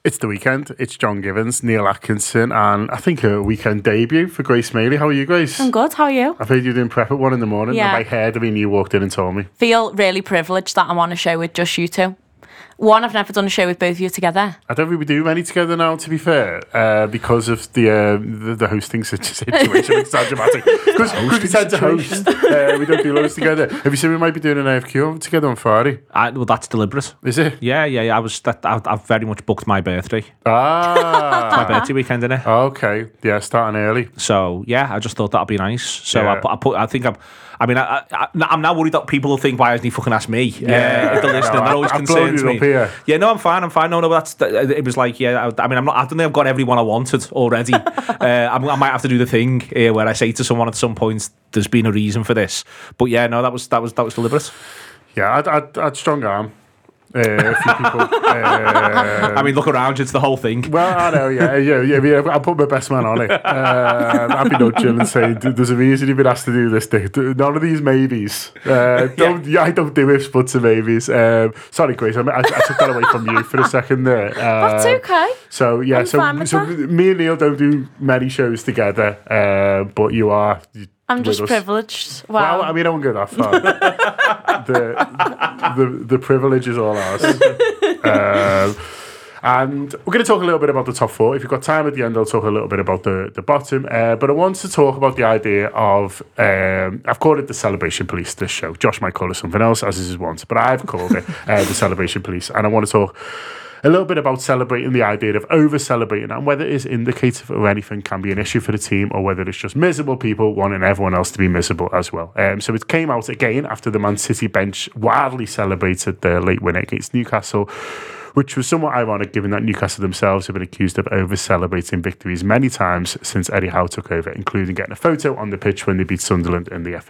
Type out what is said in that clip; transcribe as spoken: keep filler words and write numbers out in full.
It's the weekend. It's John Givens, Neil Atkinson, and I think a weekend debut for Grace Maley. How are you guys? I'm good. How are you? I've heard you doing prep at one in the morning. Yeah. And I heard, I mean, you walked in and told me. Feel really privileged that I'm on a show with just you two. One, I've never done a show with both of you together. I don't think we do many together now, to be fair, uh, because of the, uh, the the hosting situation. It's so dramatic. Because we tend to host. Uh, we don't do loads together. Have you seen we might be doing an A F Q together on Friday? I, well, that's deliberate. Is it? Yeah, yeah, yeah. I was. That, I, I've very much booked my birthday. Ah. My birthday weekend, innit? Okay. Yeah, starting early. So yeah, I just thought that'd be nice. So Yeah. I put. I put. I think I'm. I mean, I, I, I'm now worried that people will think, why hasn't he fucking asked me? Yeah. Uh, if they're listening, No, that always I've blown concerns it me. up here. Yeah, no, I'm fine. I'm fine. No, no, that's. It was like, yeah. I, I mean, I'm not. I don't think I've got everyone I wanted already. uh, I, I might have to do the thing uh, where I say to someone at some point, "There's been a reason for this." But yeah, no, that was that was that was deliberate. Yeah, I'd, I'd, I'd strong arm. Uh, a few people. Uh, I mean, look around. It's the whole thing. Well, I know, yeah, yeah, yeah. yeah I'll put my best man on it. Uh, I'll be nudging and saying, "There's a reason you've been asked to do this thing. None of these maybes. Uh, don't, yeah. I don't do ifs, buts, and maybes." Um, sorry, Grace, I, I, I took that away from you for a second there. Uh, That's okay. So yeah, I'm so fine with so that. me and Neil don't do many shows together, uh, but you are. I'm just with us. privileged. Wow. Well, I mean, I won't go that far. the, the the privilege is all ours. um, and we're going to talk a little bit about the top four. If you've got time at the end, I'll talk a little bit about the, the bottom. Uh, but I want to talk about the idea of, um, I've called it the Celebration Police, this show. Josh might call it something else, as is his want, but I've called it uh, the Celebration Police. And I want to talk a little bit about celebrating, the idea of over-celebrating, and whether it is indicative of anything can be an issue for the team, or whether it's just miserable people wanting everyone else to be miserable as well. Um, so it came out again after the Man City bench wildly celebrated their late win against Newcastle, which was somewhat ironic given that Newcastle themselves have been accused of over-celebrating victories many times since Eddie Howe took over, including getting a photo on the pitch when they beat Sunderland in the F A